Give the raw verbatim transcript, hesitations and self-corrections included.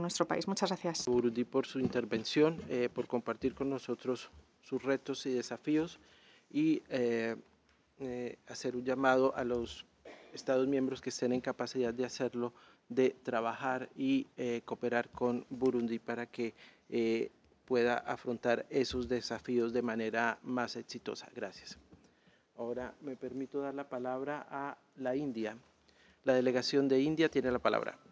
nuestro país. Muchas gracias. Burundi por su intervención, eh, por compartir con nosotros sus retos y desafíos y eh, eh, hacer un llamado a los Estados miembros que estén en capacidad de hacerlo, de trabajar y eh, cooperar con Burundi para que eh, pueda afrontar esos desafíos de manera más exitosa. Gracias. Ahora me permito dar la palabra a la India. La delegación de India tiene la palabra.